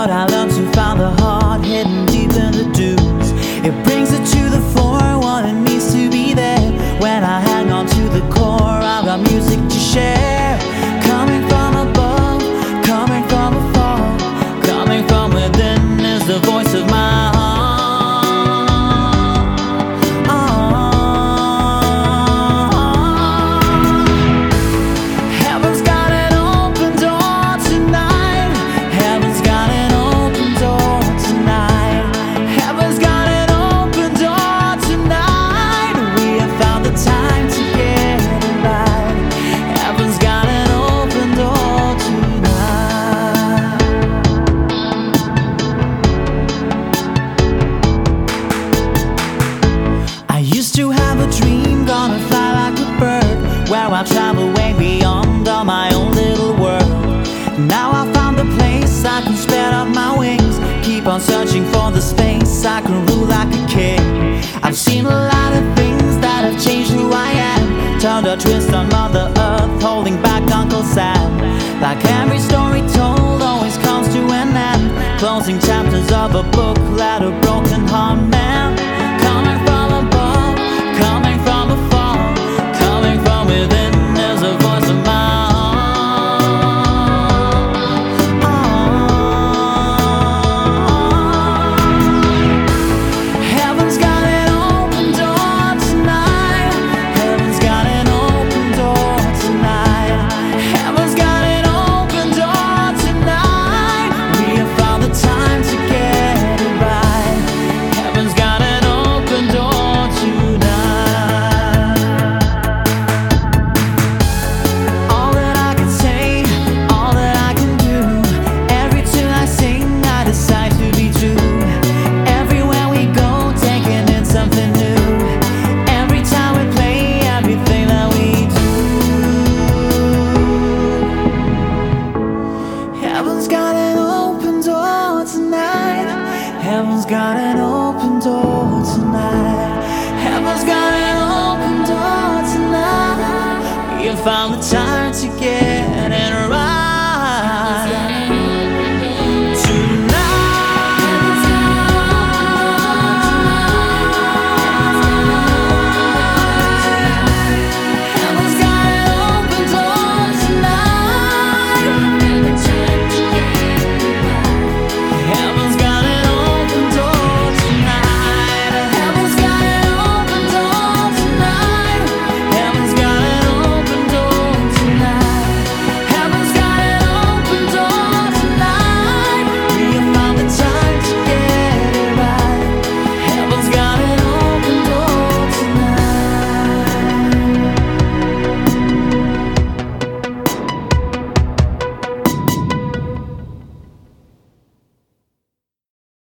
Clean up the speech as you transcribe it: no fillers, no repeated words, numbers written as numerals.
but I learned to find the heart hidden deep in the dunes. It brings it to the fore, what it means to be there. When I hang on to the core, I've got music to share. Coming from above, coming from afar, coming from within is the voice of my heart. I travel way beyond all my own little world. Now I found a place I can spread out my wings, keep on searching for the space I can rule like a king. I've seen a lot of things that have changed who I am, turned a twist on Mother Earth, holding back Uncle Sam. Like every story told always comes to an end, closing chapters of a book, let a broken heart